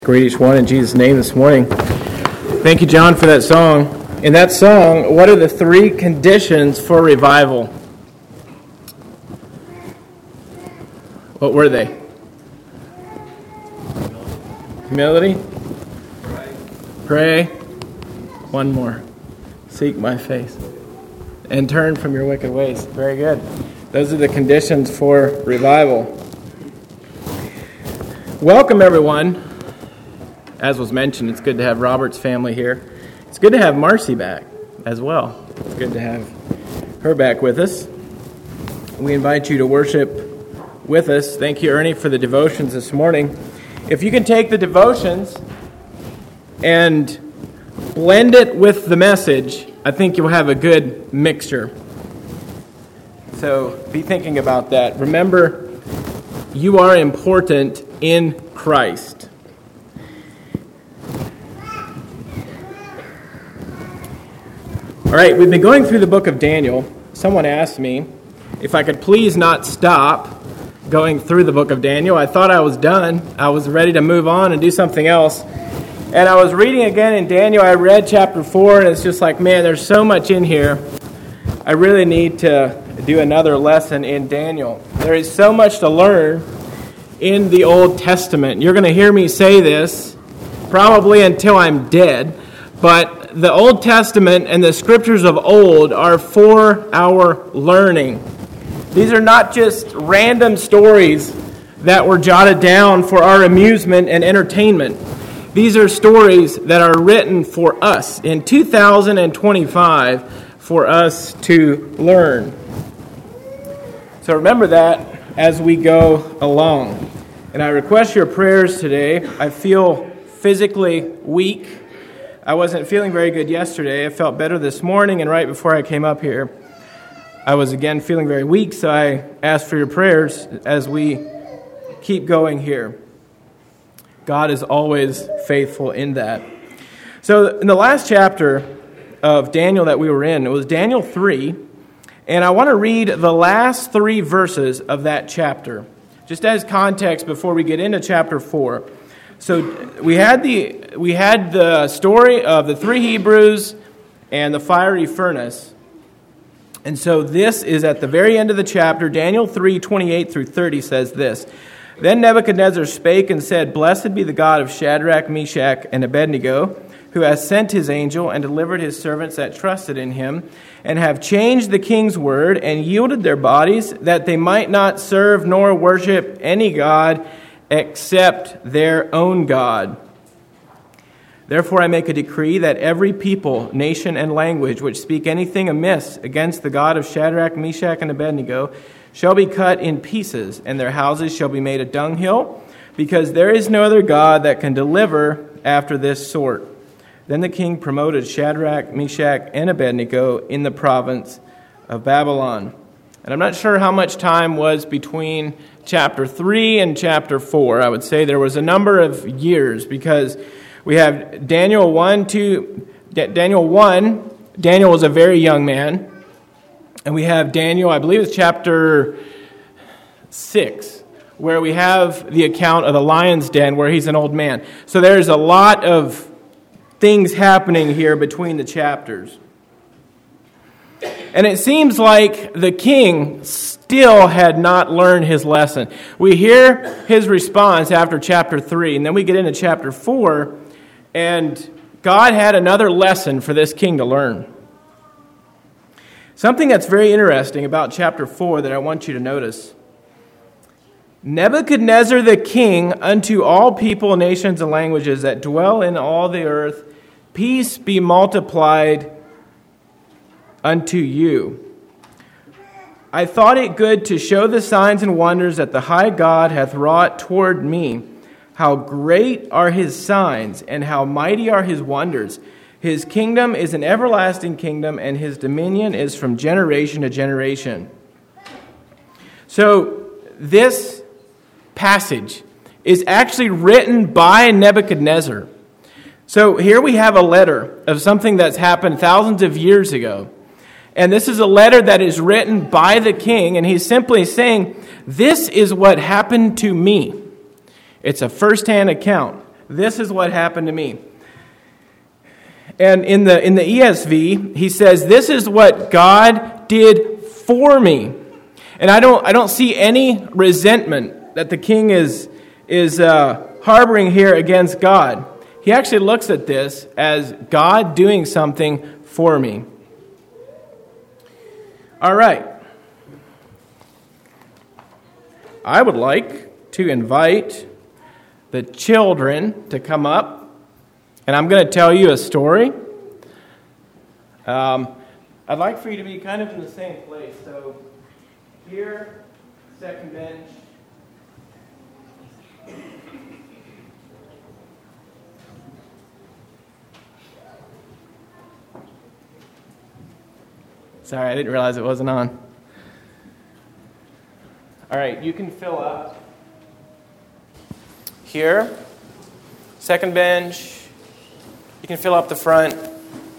Greet each one in Jesus' name this morning. Thank you, John, for that song. In that song, what are the three conditions for revival? What were they? Humility. Pray. One more. Seek my face. And turn from your wicked ways. Very good. Those are the conditions for revival. Welcome, everyone. As was mentioned, it's good to have Robert's family here. It's good to have Marcy back as well. It's good to have her back with us. We invite you to worship with us. Thank you, Ernie, for the devotions this morning. If you can take the devotions and blend it with the message, I think you'll have a good mixture. So be thinking about that. Remember, you are important in Christ. All right, we've been going through the book of Daniel. Someone asked me if I could please not stop going through the book of Daniel. I thought I was done. I was ready to move on and do something else. And I was reading again in Daniel. I read chapter 4, and it's just like, man, there's so much in here. I really need to do another lesson in Daniel. There is so much to learn in the Old Testament. You're going to hear me say this probably until I'm dead, but the Old Testament and the scriptures of old are for our learning. These are not just random stories that were jotted down for our amusement and entertainment. These are stories that are written for us in 2025 for us to learn. So remember that as we go along. And I request your prayers today. I feel physically weak. I wasn't feeling very good yesterday. I felt better this morning, and right before I came up here, I was again feeling very weak, so I asked for your prayers as we keep going here. God is always faithful in that. So in the last chapter of Daniel that we were in, it was Daniel 3, and I want to read the last 3 verses of that chapter, just as context before we get into chapter 4. So we had the story of the 3 Hebrews and the fiery furnace. And so this is at the very end of the chapter. Daniel 3:28 through 30 says this. Then Nebuchadnezzar spake and said, Blessed be the God of Shadrach, Meshach, and Abednego, who has sent his angel and delivered his servants that trusted in him, and have changed the king's word and yielded their bodies, that they might not serve nor worship any god except their own God. Therefore I make a decree that every people, nation, and language which speak anything amiss against the God of Shadrach, Meshach, and Abednego shall be cut in pieces, and their houses shall be made a dunghill, because there is no other God that can deliver after this sort. Then the king promoted Shadrach, Meshach, and Abednego in the province of Babylon. And I'm not sure how much time was between chapter 3 and chapter 4. I would say there was a number of years, because we have Daniel 1, Daniel was a very young man. And we have Daniel, I believe it's chapter 6, where we have the account of the lion's den, where he's an old man. So there's a lot of things happening here between the chapters. And it seems like the king still had not learned his lesson. We hear his response after chapter 3, and then we get into chapter 4, and God had another lesson for this king to learn. Something that's very interesting about chapter 4 that I want you to notice. Nebuchadnezzar the king, unto all people, nations, and languages that dwell in all the earth, peace be multiplied unto you. I thought it good to show the signs and wonders that the high God hath wrought toward me. How great are his signs, and how mighty are his wonders. His kingdom is an everlasting kingdom, and his dominion is from generation to generation. So this passage is actually written by Nebuchadnezzar. So here we have a letter of something that's happened thousands of years ago. And this is a letter that is written by the king, and he's simply saying, this is what happened to me. It's a first-hand account. this is what happened to me. And in the ESV, he says, this is what God did for me. And I don't see any resentment that the king is harboring here against God. He actually looks at this as God doing something for me. All right. I would like to invite the children to come up. And I'm going to tell you a story. I'd like for you to be kind of in the same place. So here, second bench. Sorry, I didn't realize it wasn't on. All right, you can fill up. Here, second bench. You can fill up the front. There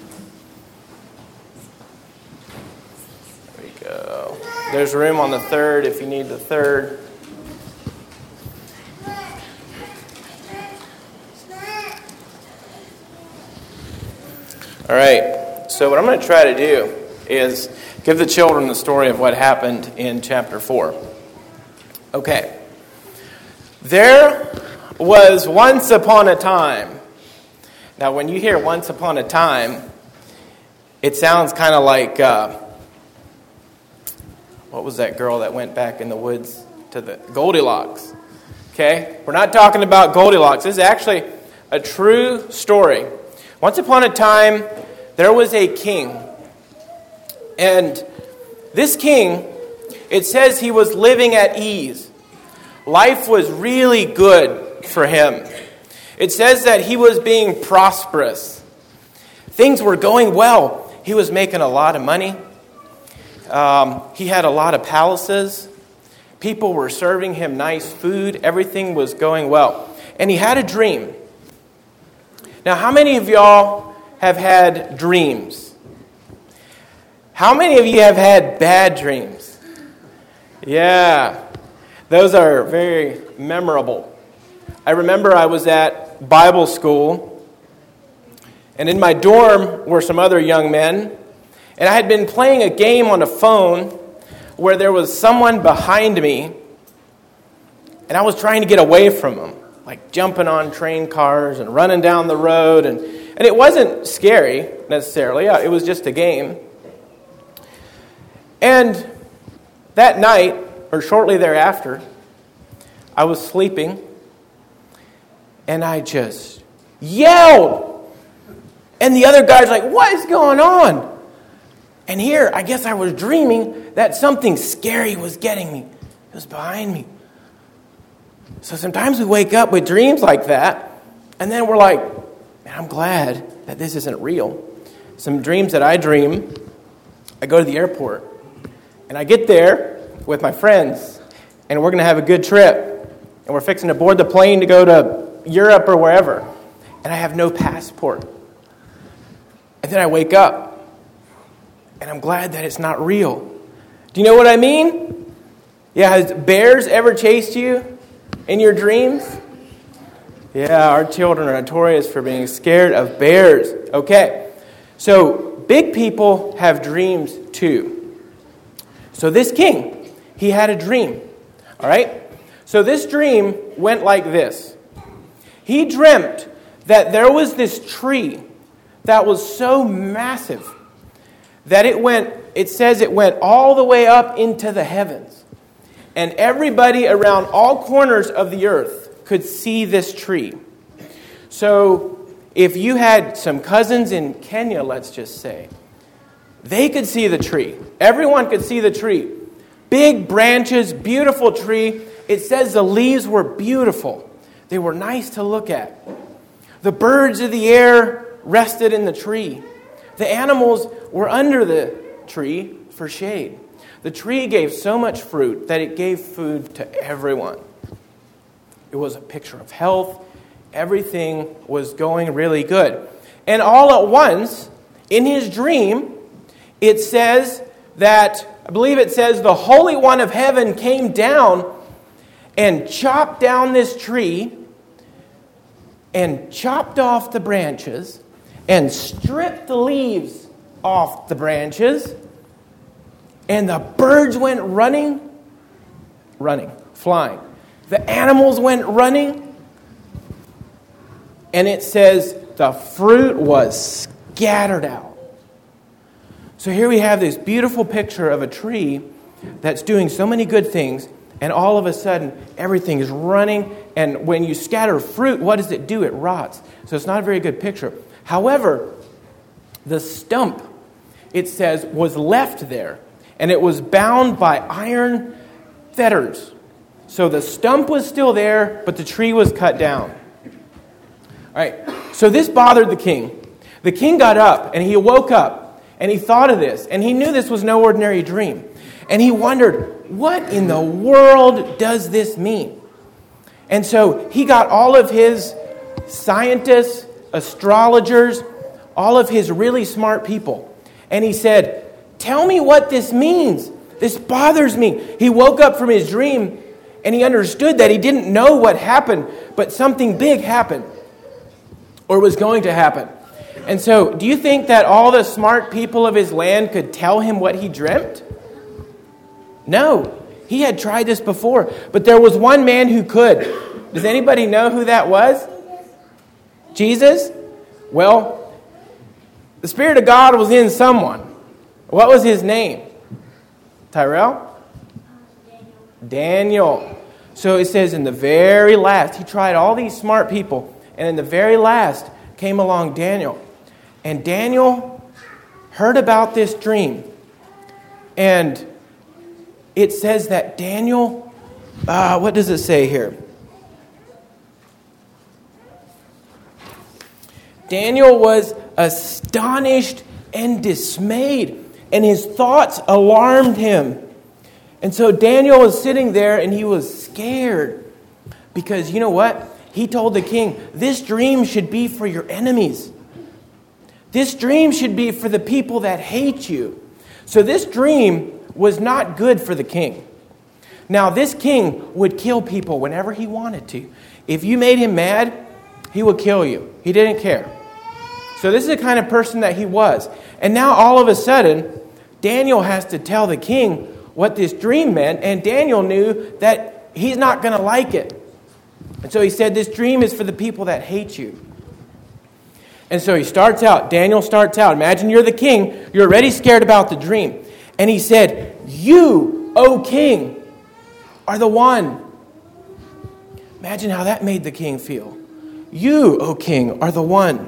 we go. There's room on the third if you need the third. All right. So what I'm going to try to do is give the children the story of what happened in chapter 4. Okay. There was once upon a time. Now, when you hear once upon a time, it sounds kind of like, what was that girl that went back in the woods to the Goldilocks? Okay? We're not talking about Goldilocks. This is actually a true story. Once upon a time, there was a king. And this king, it says he was living at ease. Life was really good for him. It says that he was being prosperous. Things were going well. He was making a lot of money. He had a lot of palaces. People were serving him nice food. Everything was going well. And he had a dream. Now, how many of y'all have had dreams? How many of you have had bad dreams? Yeah, those are very memorable. I remember I was at Bible school, and in my dorm were some other young men, and I had been playing a game on a phone where there was someone behind me, and I was trying to get away from them, like jumping on train cars and running down the road, and it wasn't scary necessarily, it was just a game. And that night, or shortly thereafter, I was sleeping, and I just yelled. And the other guy's like, what is going on? And here, I guess I was dreaming that something scary was getting me. It was behind me. So sometimes we wake up with dreams like that, and then we're like, man, I'm glad that this isn't real. Some dreams that I dream, I go to the airport, and I get there with my friends, and we're going to have a good trip. And we're fixing to board the plane to go to Europe or wherever. And I have no passport. And then I wake up. And I'm glad that it's not real. Do you know what I mean? Yeah, has bears ever chased you in your dreams? Yeah, our children are notorious for being scared of bears. Okay, so big people have dreams too. So this king, he had a dream. All right? So this dream went like this. He dreamt that there was this tree that was so massive that it says it went all the way up into the heavens. And everybody around all corners of the earth could see this tree. So if you had some cousins in Kenya, let's just say, they could see the tree. Everyone could see the tree. Big branches, beautiful tree. It says the leaves were beautiful. They were nice to look at. The birds of the air rested in the tree. The animals were under the tree for shade. The tree gave so much fruit that it gave food to everyone. It was a picture of health. Everything was going really good. And all at once, in his dream, it says that, I believe it says, the Holy One of Heaven came down and chopped down this tree and chopped off the branches and stripped the leaves off the branches, and the birds went flying. The animals went running, and it says the fruit was scattered out. So here we have this beautiful picture of a tree that's doing so many good things, and all of a sudden, everything is running. And when you scatter fruit, what does it do? It rots. So it's not a very good picture. However, the stump, it says, was left there. And it was bound by iron fetters. So the stump was still there, but the tree was cut down. All right. So this bothered the king. The king got up, and he woke up, and he thought of this. And he knew this was no ordinary dream. And he wondered, what in the world does this mean? And so he got all of his scientists, astrologers, all of his really smart people. And he said, tell me what this means. This bothers me. He woke up from his dream and he understood that he didn't know what happened, but something big happened or was going to happen. And so do you think that all the smart people of his land could tell him what he dreamt? No. He had tried this before, but there was one man who could. Does anybody know who that was? Jesus? Well, the Spirit of God was in someone. What was his name? Tyrell? Daniel. So it says in the very last, he tried all these smart people, and in the very last came along Daniel. And Daniel heard about this dream. And it says that Daniel, what does it say here? Daniel was astonished and dismayed, and his thoughts alarmed him. And so Daniel was sitting there, and he was scared. Because you know what? He told the king, this dream should be for your enemies. This dream should be for the people that hate you. So this dream was not good for the king. Now, this king would kill people whenever he wanted to. If you made him mad, he would kill you. He didn't care. So this is the kind of person that he was. And now all of a sudden, Daniel has to tell the king what this dream meant, and Daniel knew that he's not going to like it. And so he said, this dream is for the people that hate you. And so Daniel starts out. Imagine you're the king. You're already scared about the dream. And he said, you, O king, are the one. Imagine how that made the king feel. You, O king, are the one.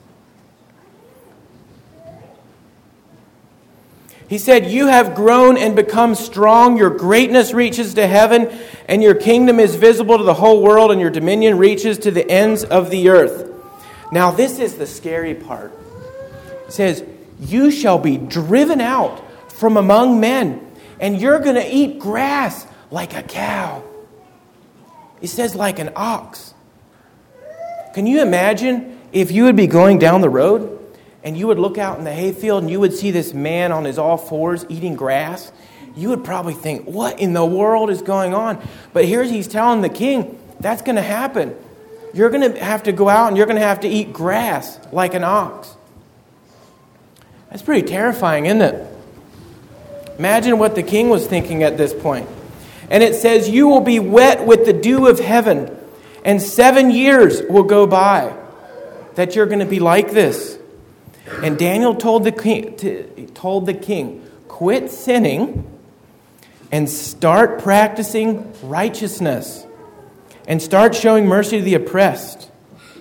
He said, you have grown and become strong. Your greatness reaches to heaven, and your kingdom is visible to the whole world, and your dominion reaches to the ends of the earth. Now, this is the scary part. It says, you shall be driven out from among men, and you're going to eat grass like a cow. It says like an ox. Can you imagine if you would be going down the road and you would look out in the hayfield and you would see this man on his all fours eating grass? You would probably think, what in the world is going on? But here he's telling the king, that's going to happen. You're going to have to go out and you're going to have to eat grass like an ox. That's pretty terrifying, isn't it? Imagine what the king was thinking at this point. And it says, you will be wet with the dew of heaven, and 7 years will go by that you're going to be like this. And Daniel told the king, quit sinning and start practicing righteousness and start showing mercy to the oppressed.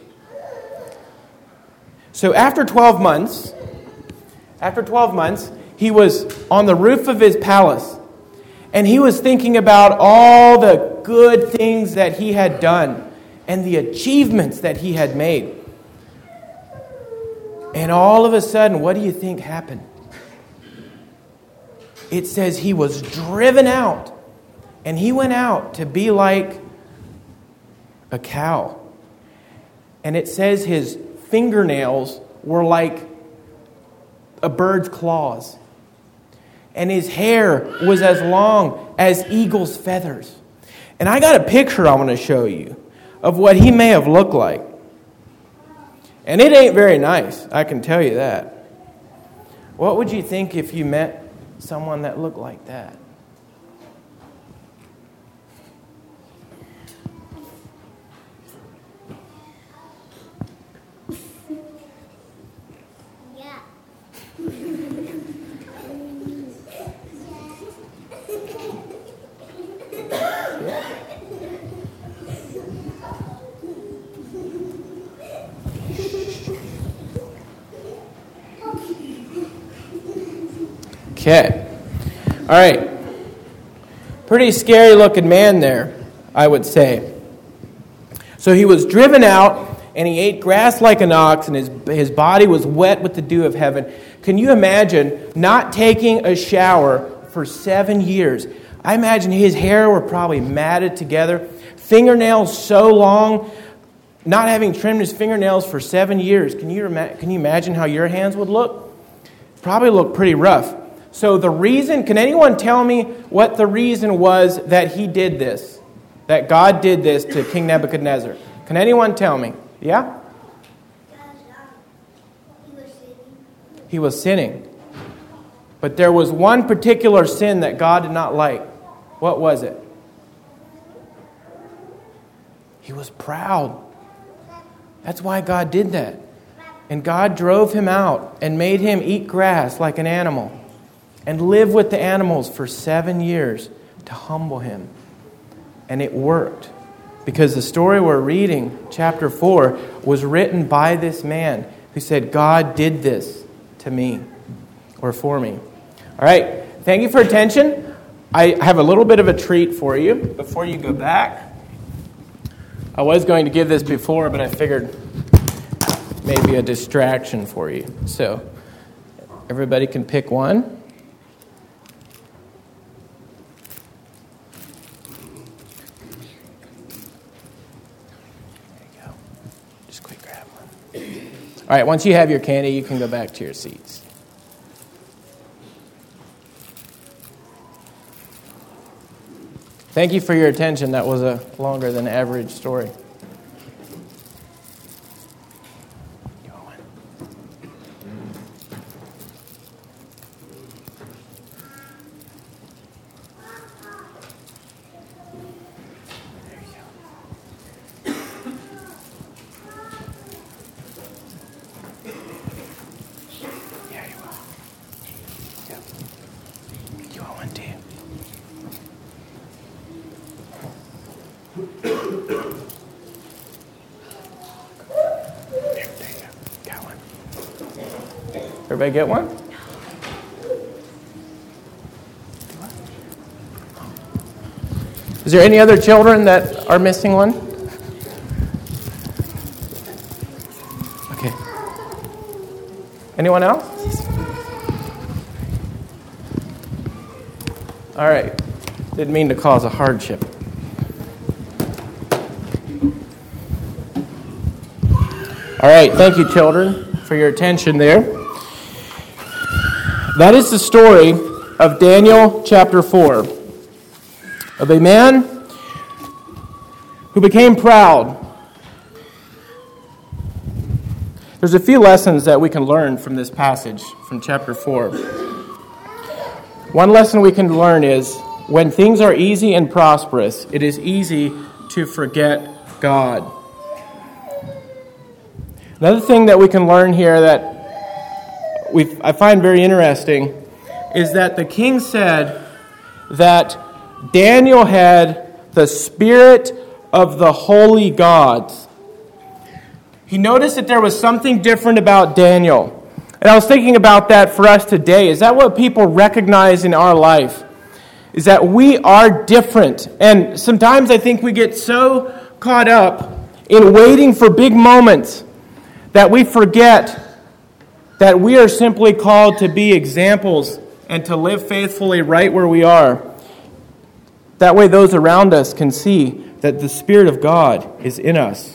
So after 12 months, he was on the roof of his palace, and he was thinking about all the good things that he had done and the achievements that he had made. And all of a sudden, what do you think happened? It says he was driven out, and he went out to be like a cow. And it says his fingernails were like a bird's claws. And his hair was as long as eagle's feathers. And I got a picture I want to show you of what he may have looked like. And it ain't very nice, I can tell you that. What would you think if you met someone that looked like that? Okay. All right. Pretty scary looking man there, I would say. So he was driven out, and he ate grass like an ox, and his body was wet with the dew of heaven. Can you imagine not taking a shower for 7 years? I imagine his hair were probably matted together, fingernails so long, not having trimmed his fingernails for 7 years. Can you imagine how your hands would look? Probably look pretty rough. So the reason, can anyone tell me what the reason was that he did this? That God did this to King Nebuchadnezzar? Can anyone tell me? Yeah? He was sinning. But there was one particular sin that God did not like. What was it? He was proud. That's why God did that. And God drove him out and made him eat grass like an animal and live with the animals for 7 years to humble him. And it worked. Because the story we're reading, chapter 4, was written by this man who said, God did this to me or for me. All right. Thank you for attention. I have a little bit of a treat for you before you go back. I was going to give this before, but I figured maybe a distraction for you. So everybody can pick one. All right, once you have your candy, you can go back to your seats. Thank you for your attention. That was a longer than average story. Everybody get one? Is there any other children that are missing one? Okay. Anyone else? All right. Didn't mean to cause a hardship. All right. Thank you, children, for your attention there. That is the story of Daniel chapter 4, of a man who became proud. There's a few lessons that we can learn from this passage, from chapter 4. One lesson we can learn is, when things are easy and prosperous, it is easy to forget God. Another thing that we can learn here that I find very interesting is that the king said that Daniel had the spirit of the holy gods. He noticed that there was something different about Daniel. And I was thinking about that for us today. Is that what people recognize in our life? Is that we are different. And sometimes I think we get so caught up in waiting for big moments that we forget that we are simply called to be examples and to live faithfully right where we are. That way those around us can see that the Spirit of God is in us.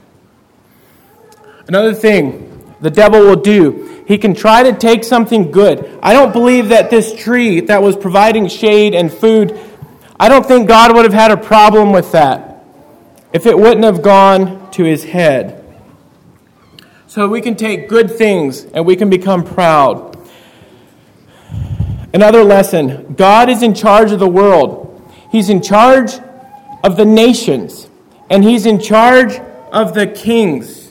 Another thing the devil will do, he can try to take something good. I don't believe that this tree that was providing shade and food, I don't think God would have had a problem with that if it wouldn't have gone to his head. so we can take good things and we can become proud. Another lesson, God is in charge of the world. He's in charge of the nations, and He's in charge of the kings.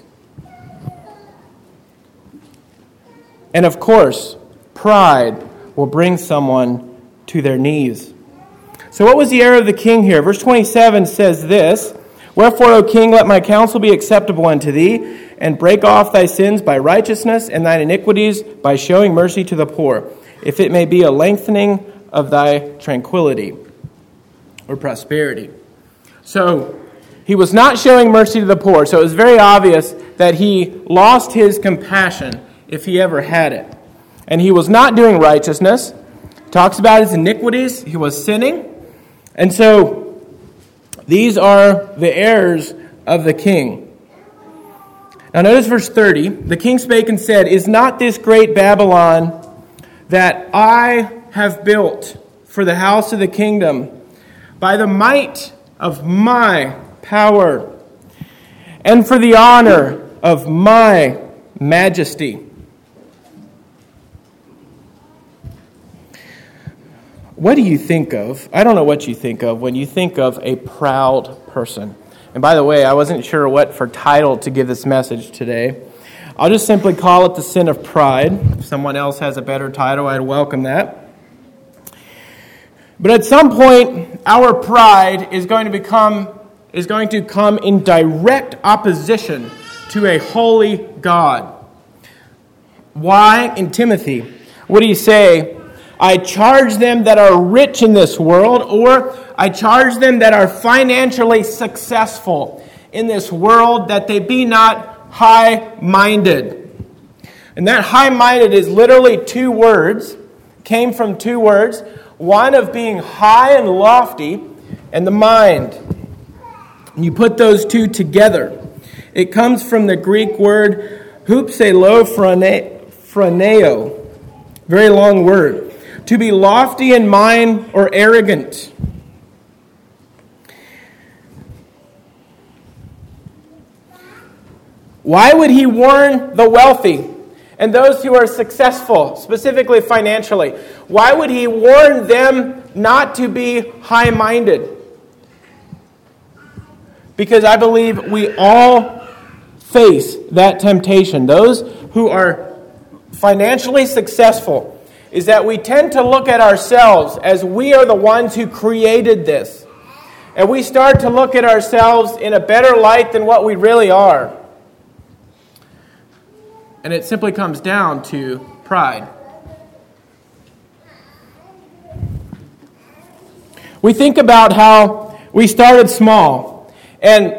And of course, pride will bring someone to their knees. So what was the error of the king here? Verse 27 says this, "Wherefore, O king, let my counsel be acceptable unto thee, and break off thy sins by righteousness, and thine iniquities by showing mercy to the poor, if it may be a lengthening of thy tranquility," or prosperity. So he was not showing mercy to the poor, so it was very obvious that he lost his compassion if he ever had it. And he was not doing righteousness. He talks about his iniquities. He was sinning. And so these are the errors of the king. Now notice verse 30. "The king spake and said, Is not this great Babylon that I have built for the house of the kingdom by the might of my power and for the honor of my majesty?" What do you think of? I don't know what you think of when you think of a proud person. And by the way, I wasn't sure what for title to give this message today. I'll just simply call it the sin of pride. If someone else has a better title, I'd welcome that. But at some point, our pride is going to come in direct opposition to a holy God. Why? In Timothy, what do you say? "I charge them that are rich in this world," or "I charge them that are financially successful in this world, that they be not high-minded." And that high-minded is literally two words, came from two words, one of being high and lofty, and the mind. And you put those two together. It comes from the Greek word hupselo-phroneo, very long word. To be lofty in mind or arrogant. Why would he warn the wealthy and those who are successful, specifically financially? Why would he warn them not to be high-minded? Because I believe we all face that temptation. Those who are financially successful, is that we tend to look at ourselves as we are the ones who created this. And we start to look at ourselves in a better light than what we really are. And it simply comes down to pride. We think about how we started small. And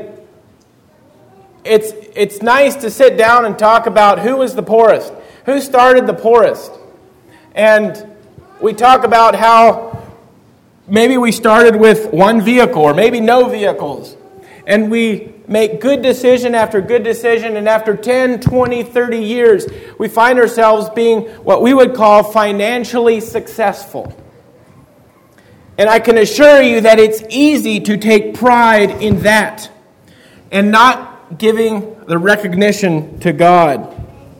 it's nice to sit down and talk about who was the poorest, who started the poorest. And we talk about how maybe we started with one vehicle or maybe no vehicles. And we make good decision after good decision. And after 10, 20, 30 years, we find ourselves being what we would call financially successful. And I can assure you that it's easy to take pride in that and not giving the recognition to God.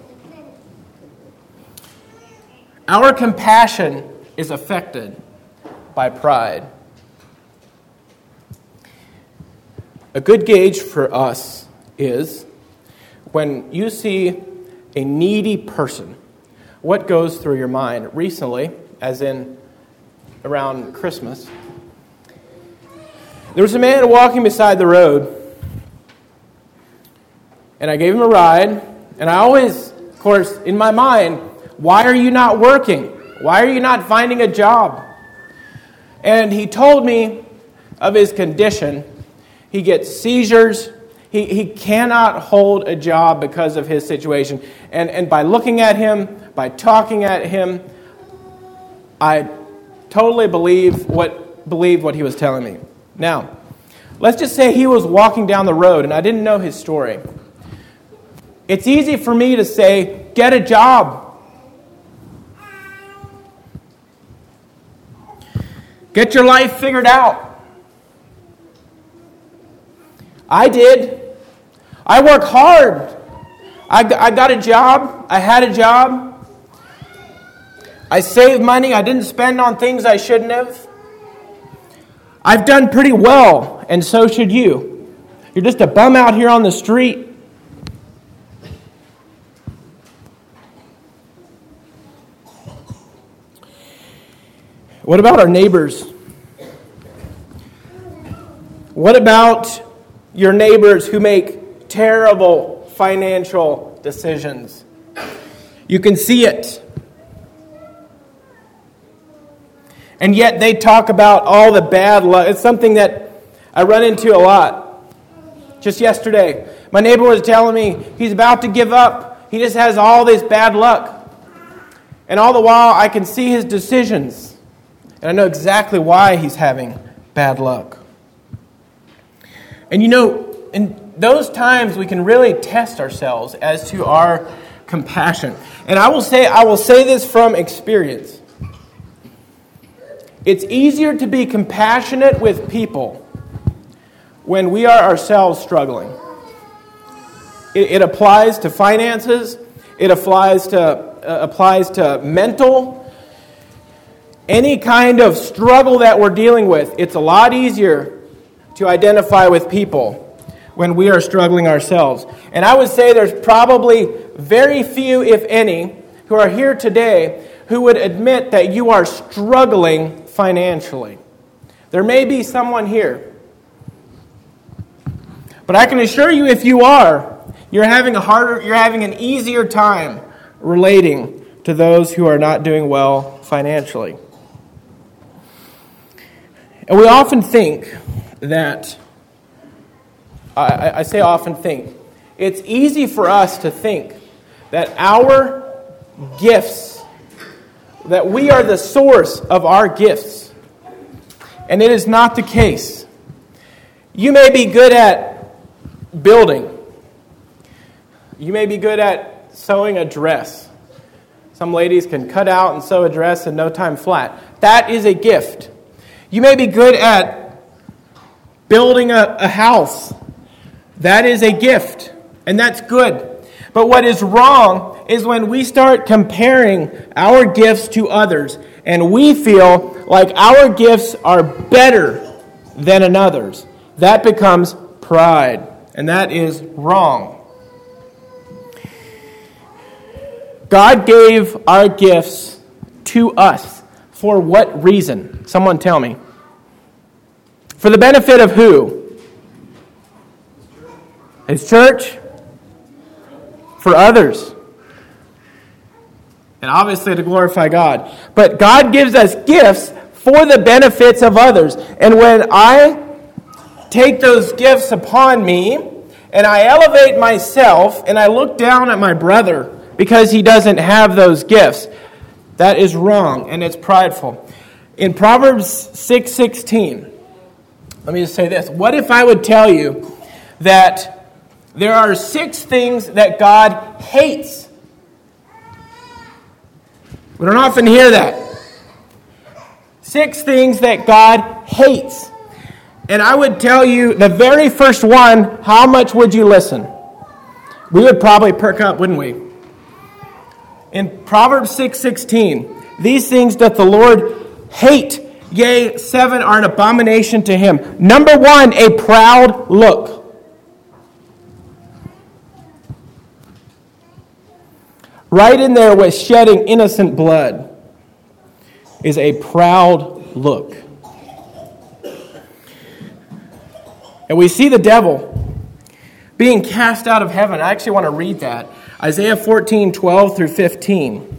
Our compassion is affected by pride. A good gauge for us is when you see a needy person, what goes through your mind? Recently, as in around Christmas, there was a man walking beside the road, and I gave him a ride, and I always, of course, in my mind, why are you not working? Why are you not finding a job? And he told me of his condition. He gets seizures. He cannot hold a job because of his situation. And by looking at him, by talking at him, I totally believed what he was telling me. Now, let's just say he was walking down the road and I didn't know his story. It's easy for me to say, get a job. Get your life figured out. I did. I work hard. I got a job. I had a job. I saved money. I didn't spend on things I shouldn't have. I've done pretty well, and so should you. You're just a bum out here on the street. What about our neighbors? What about your neighbors who make terrible financial decisions? You can see it. And yet they talk about all the bad luck. It's something that I run into a lot. Just yesterday, my neighbor was telling me he's about to give up. He just has all this bad luck. And all the while, I can see his decisions. And I know exactly why he's having bad luck. And you know, in those times, we can really test ourselves as to our compassion. And I will say this from experience. It's easier to be compassionate with people when we are ourselves struggling. It applies to finances. It applies to mental. Any kind of struggle that we're dealing with, it's a lot easier to identify with people when we are struggling ourselves. And I would say there's probably very few, if any, who are here today who would admit that you are struggling financially. There may be someone here. But I can assure you, if you are, you're having an easier time relating to those who are not doing well financially. And we often think that, I say often think, it's easy for us to think that our gifts, that we are the source of our gifts. And it is not the case. You may be good at building. You may be good at sewing a dress. Some ladies can cut out and sew a dress in no time flat. That is a gift. You may be good at building a house. That is a gift, and that's good. But what is wrong is when we start comparing our gifts to others, and we feel like our gifts are better than another's. That becomes pride, and that is wrong. God gave our gifts to us. For what reason? Someone tell me. For the benefit of who? His church? For others. And obviously to glorify God. But God gives us gifts for the benefits of others. And when I take those gifts upon me, and I elevate myself, and I look down at my brother because he doesn't have those gifts, that is wrong, and it's prideful. In Proverbs 6:16, let me just say this. What if I would tell you that there are 6 things that God hates? We don't often hear that. 6 things that God hates. And I would tell you the very first one, how much would you listen? We would probably perk up, wouldn't we? In Proverbs 6:16, these things doth the Lord hate, yea, 7 are an abomination to him. Number 1, a proud look. Right in there with shedding innocent blood is a proud look. And we see the devil being cast out of heaven. I actually want to read that. Isaiah 14:12 through 15.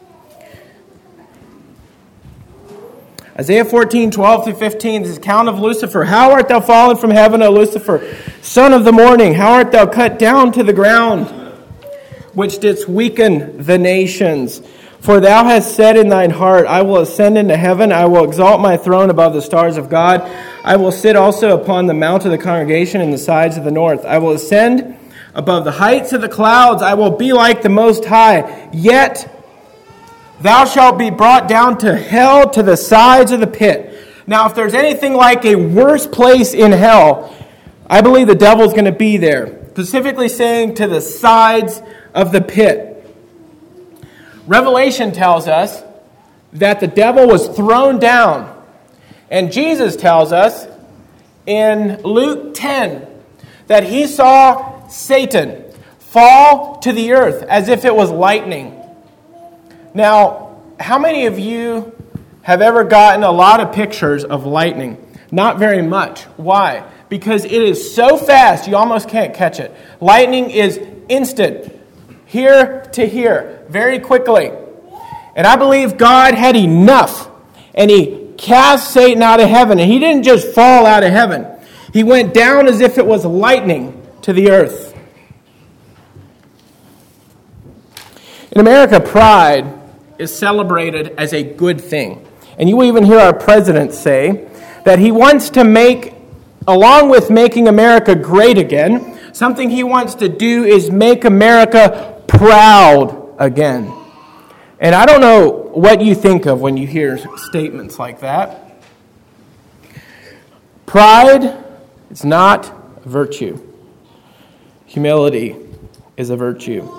Isaiah 14:12 through 15, this is account of Lucifer. How art thou fallen from heaven, O Lucifer, son of the morning? How art thou cut down to the ground, which didst weaken the nations? For thou hast said in thine heart, I will ascend into heaven, I will exalt my throne above the stars of God. I will sit also upon the mount of the congregation in the sides of the north. I will ascend above the heights of the clouds. I will be like the Most High. Yet thou shalt be brought down to hell, to the sides of the pit. Now, if there's anything like a worse place in hell, I believe the devil's going to be there. Specifically saying to the sides of the pit. Revelation tells us that the devil was thrown down. And Jesus tells us in Luke 10 that he saw Satan fall to the earth as if it was lightning. Now, how many of you have ever gotten a lot of pictures of lightning? Not very much. Why? Because it is so fast you almost can't catch it. Lightning is instant, here to here, very quickly. And I believe God had enough, and he cast Satan out of heaven. And he didn't just fall out of heaven. He went down as if it was lightning to the earth. In America, pride is celebrated as a good thing. And you will even hear our president say that he wants to make, along with making America great again, something he wants to do is make America proud again. And I don't know what you think of when you hear statements like that. Pride is not a virtue. Humility is a virtue.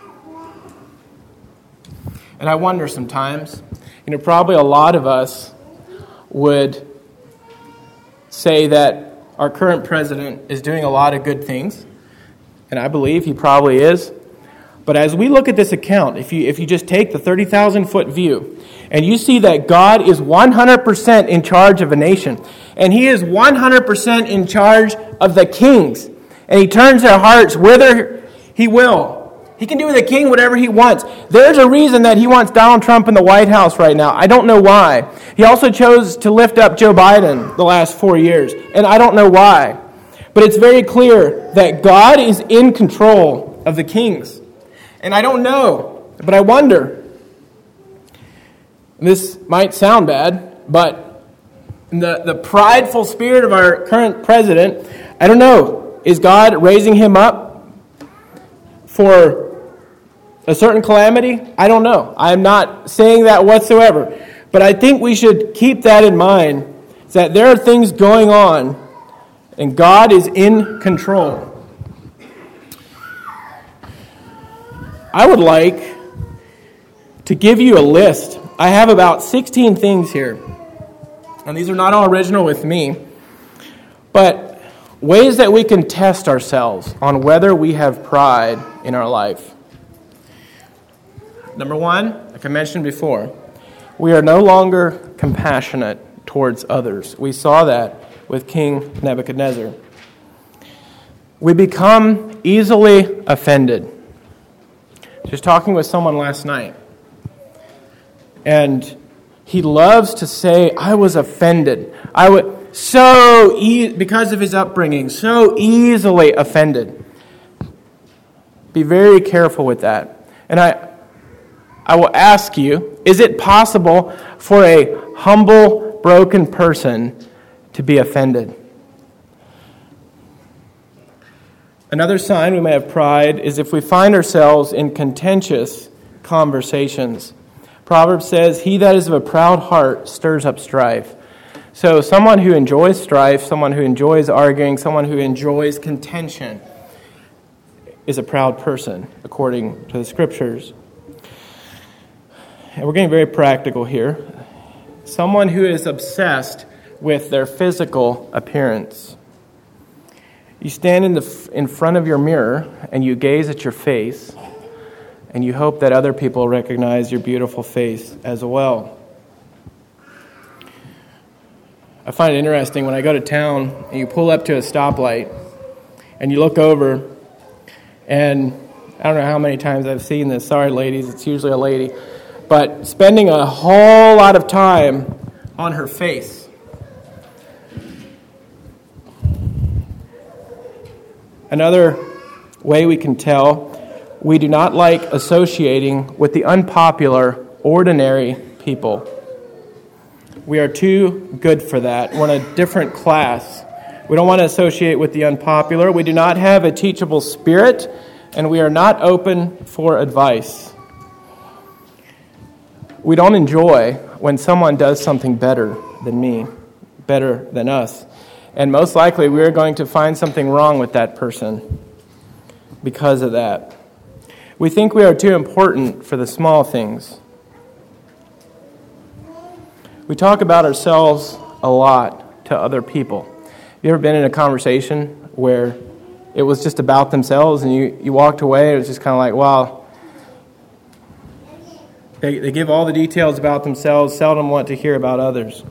And I wonder sometimes, probably a lot of us would say that our current president is doing a lot of good things, and I believe he probably is. But as we look at this account, if you just take the 30,000-foot view, and you see that God is 100% in charge of a nation, and he is 100% in charge of the kings, and he turns their hearts whither he will. He can do with a king whatever he wants. There's a reason that he wants Donald Trump in the White House right now. I don't know why. He also chose to lift up Joe Biden the last 4 years, and I don't know why. But it's very clear that God is in control of the kings. And I don't know, but I wonder. This might sound bad, but the prideful spirit of our current president, I don't know. Is God raising him up for a certain calamity? I don't know. I'm not saying that whatsoever. But I think we should keep that in mind, that there are things going on, and God is in control. I would like to give you a list. I have about 16 things here. And these are not all original with me, but ways that we can test ourselves on whether we have pride in our life. Number one, like I mentioned before, we are no longer compassionate towards others. We saw that with King Nebuchadnezzar. We become easily offended. Just talking with someone last night, and he loves to say, I was offended. Because of his upbringing, so easily offended. Be very careful with that. And I will ask you, is it possible for a humble, broken person to be offended? Another sign we may have pride is if we find ourselves in contentious conversations. Proverbs says, he that is of a proud heart stirs up strife. So someone who enjoys strife, someone who enjoys arguing, someone who enjoys contention is a proud person, according to the Scriptures. And we're getting very practical here. Someone who is obsessed with their physical appearance. You stand in front of your mirror and you gaze at your face, and you hope that other people recognize your beautiful face as well. I find it interesting when I go to town and you pull up to a stoplight and you look over, and I don't know how many times I've seen this. Sorry, ladies, it's usually a lady. But spending a whole lot of time on her face. Another way we can tell, we do not like associating with the unpopular, ordinary people. We are too good for that. We're in a different class. We don't want to associate with the unpopular. We do not have a teachable spirit, and we are not open for advice. We don't enjoy when someone does something better than me, better than us. And most likely we're going to find something wrong with that person because of that. We think we are too important for the small things. We talk about ourselves a lot to other people. Have you ever been in a conversation where it was just about themselves and you walked away and it was just kind of like, wow, they give all the details about themselves, seldom want to hear about others.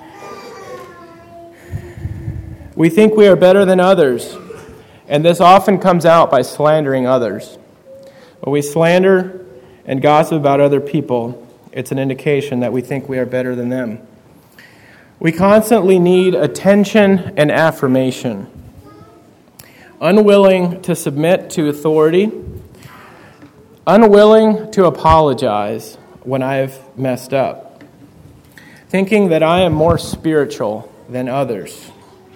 We think we are better than others, and this often comes out by slandering others. When we slander and gossip about other people, it's an indication that we think we are better than them. We constantly need attention and affirmation. Unwilling to submit to authority, unwilling to apologize when I've messed up, thinking that I am more spiritual than others,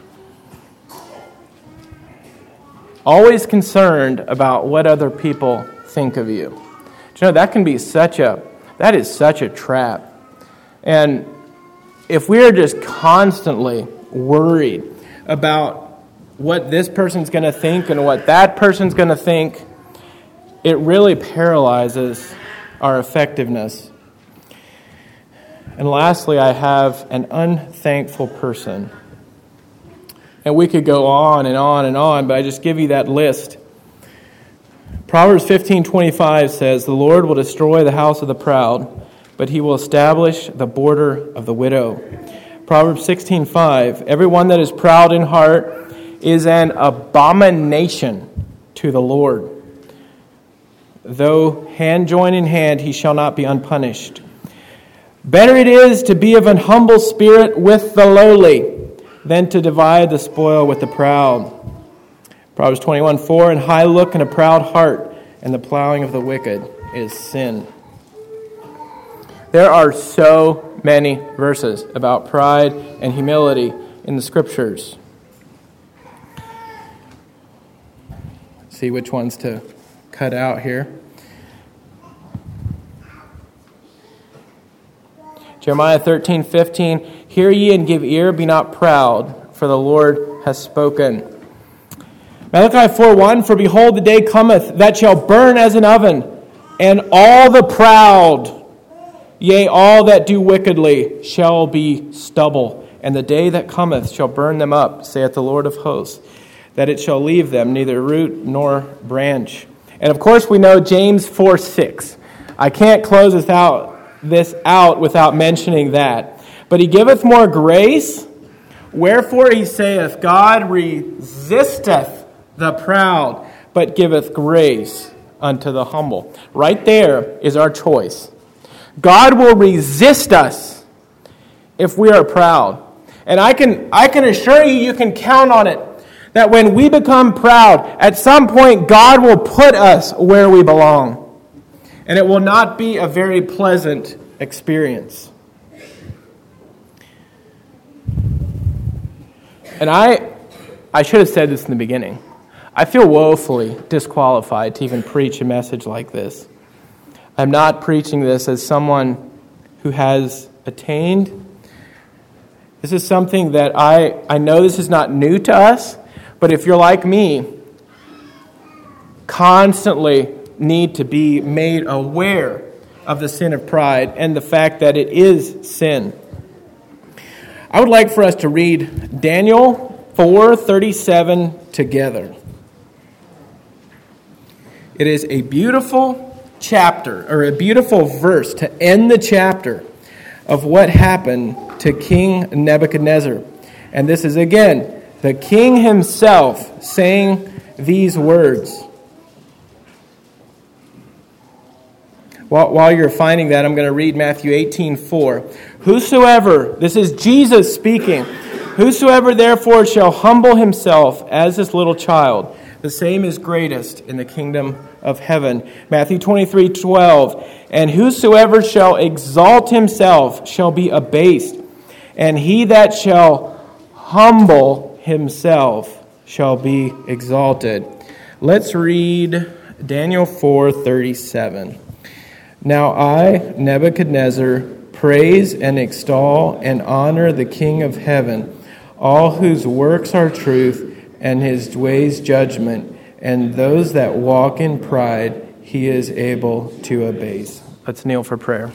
always concerned about what other people think of you. Do you know, that is such a trap. And if we are just constantly worried about what this person's going to think and what that person's going to think, it really paralyzes our effectiveness. And lastly, I have an unthankful person. And we could go on and on and on, but I just give you that list. Proverbs 15:25 says, "The Lord will destroy the house of the proud, but he will establish the border of the widow." Proverbs 16:5, "Everyone that is proud in heart is an abomination to the Lord. Though hand join in hand, he shall not be unpunished. Better it is to be of an humble spirit with the lowly than to divide the spoil with the proud." Proverbs 21:4, "An high look and a proud heart, and the plowing of the wicked is sin." There are so many verses about pride and humility in the Scriptures. See which ones to cut out here. Jeremiah 13:15, "Hear ye and give ear, be not proud, for the Lord has spoken." Malachi 4:1, "For behold, the day cometh that shall burn as an oven, and all the proud, yea, all that do wickedly, shall be stubble. And the day that cometh shall burn them up, saith the Lord of hosts, that it shall leave them neither root nor branch." And of course we know James 4:6. I can't close this out without mentioning that. "But he giveth more grace, wherefore he saith, God resisteth the proud, but giveth grace unto the humble." Right there is our choice. God will resist us if we are proud. And I can assure you, you can count on it, that when we become proud, at some point God will put us where we belong. And it will not be a very pleasant experience. And I should have said this in the beginning. I feel woefully disqualified to even preach a message like this. I'm not preaching this as someone who has attained. This is something that I know this is not new to us, but if you're like me, constantly need to be made aware of the sin of pride and the fact that it is sin. I would like for us to read Daniel 4:37 together. It is a beautiful chapter, or a beautiful verse to end the chapter of what happened to King Nebuchadnezzar. And this is again the king himself saying these words. While you're finding that, I'm going to read Matthew 18:4. "Whosoever," this is Jesus speaking, "whosoever therefore shall humble himself as this little child, the same is greatest in the kingdom of heaven." Matthew 23:12, "And whosoever shall exalt himself shall be abased, and he that shall humble himself shall be exalted." Let's read Daniel 4:37. "Now I, Nebuchadnezzar, praise and extol and honor the King of heaven, all whose works are truth and his ways judgment, and those that walk in pride He is able to abase. Let's kneel for prayer.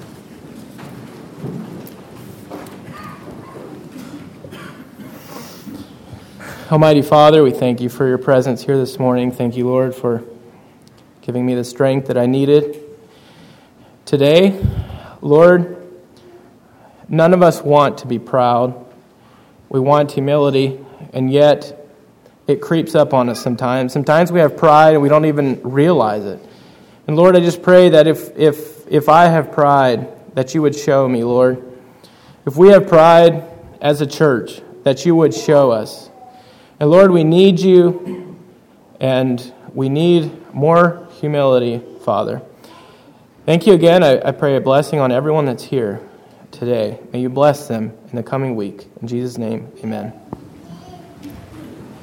Almighty Father, we thank you for your presence here this morning. Thank you, Lord, for giving me the strength that I needed today. Lord, none of us want to be proud. We want humility, and yet it creeps up on us sometimes. Sometimes we have pride and we don't even realize it. And Lord, I just pray that if I have pride, that you would show me, Lord. If we have pride as a church, that you would show us. And Lord, we need you, and we need more humility, Father. Thank you again. I pray a blessing on everyone that's here today. May you bless them in the coming week. In Jesus' name, amen.